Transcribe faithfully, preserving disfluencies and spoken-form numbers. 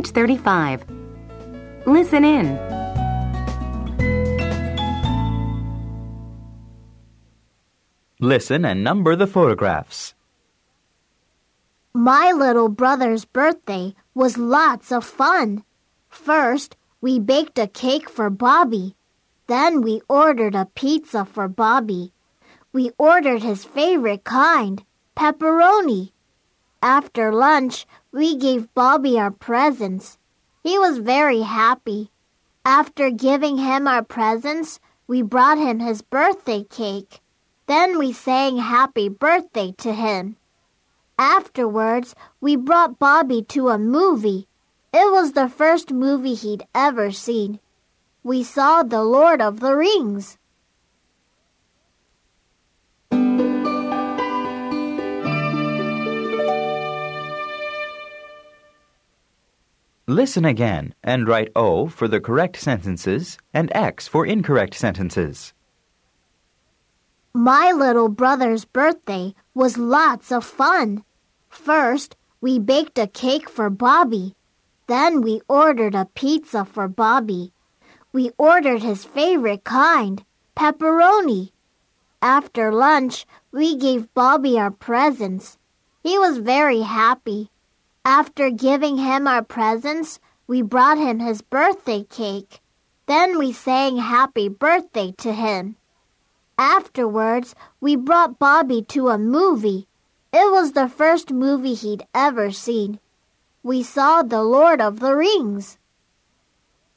Page thirty-five. Listen in. Listen and number the photographs. My little brother's birthday was lots of fun. First, we baked a cake for Bobby. Then we ordered a pizza for Bobby. We ordered his favorite kind, pepperoni. After lunch, we gave Bobby our presents. He was very happy. After giving him our presents, we brought him his birthday cake. Then we sang happy birthday to him. Afterwards, we brought Bobby to a movie. It was the first movie he'd ever seen. We saw The Lord of the Rings. Listen again and write O for the correct sentences and X for incorrect sentences. My little brother's birthday was lots of fun. First, we baked a cake for Bobby. Then we ordered a pizza for Bobby. We ordered his favorite kind, pepperoni. After lunch, we gave Bobby our presents. He was very happy. After giving him our presents, we brought him his birthday cake. Then we sang happy birthday to him. Afterwards, we brought Bobby to a movie. It was the first movie he'd ever seen. We saw The Lord of the Rings.